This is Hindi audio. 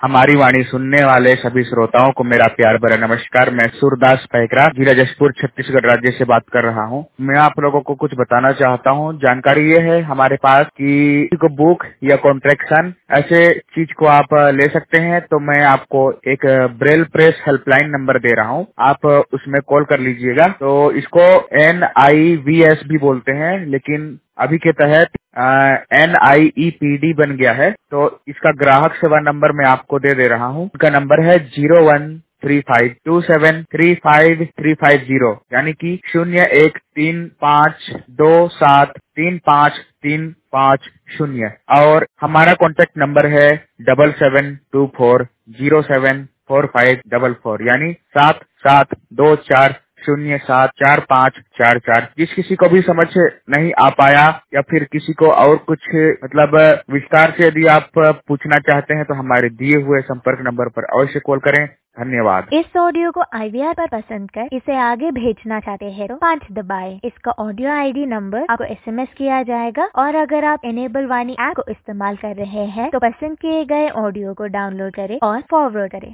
हमारी वाणी सुनने वाले सभी श्रोताओं को मेरा प्यार भरा नमस्कार। मैं सूरदास पैकरा जिला जशपुर छत्तीसगढ़ राज्य से बात कर रहा हूँ। मैं आप लोगों को कुछ बताना चाहता हूँ। जानकारी ये है हमारे पास कि को बुक या कॉन्ट्रैक्शन ऐसे चीज को आप ले सकते हैं, तो मैं आपको एक ब्रेल प्रेस हेल्पलाइन नंबर दे रहा हूँ। आप उसमें कॉल कर लीजिएगा। तो इसको NIVS भी बोलते हैं, लेकिन अभी के तहत NIEPD बन गया है। तो इसका ग्राहक सेवा नंबर मैं आपको दे रहा हूँ। उनका नंबर है 0135273550, यानी कि 0135273550। और हमारा कॉन्टेक्ट नंबर है 7724074544, यानी 7724074544। जिस किसी को भी समझ नहीं आ पाया या फिर किसी को और कुछ मतलब विस्तार से यदि आप पूछना चाहते हैं, तो हमारे दिए हुए संपर्क नंबर पर अवश्य कॉल करें। धन्यवाद। इस ऑडियो को IVR पर पसंद कर इसे आगे भेजना चाहते हैं तो 5 दबाएं। इसका ऑडियो ID नंबर आपको SMS किया जाएगा। और अगर आप इनेबल वाणी ऐप को इस्तेमाल कर रहे हैं तो पसंद किए गए ऑडियो को डाउनलोड करें और फॉरवर्ड करें।